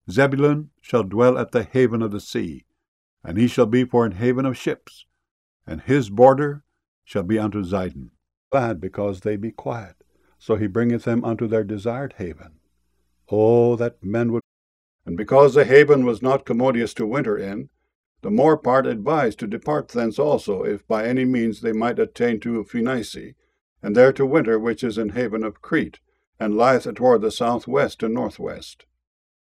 Zebulun shall dwell at the haven of the sea, and he shall be for an haven of ships, and his border shall be unto Zidon. Glad because they be quiet, so he bringeth them unto their desired haven. Oh, that men would. And because the haven was not commodious to winter in, the more part advised to depart thence also, if by any means they might attain to Phoenice, and there to winter, which is an haven of Crete, and lieth toward the southwest and northwest.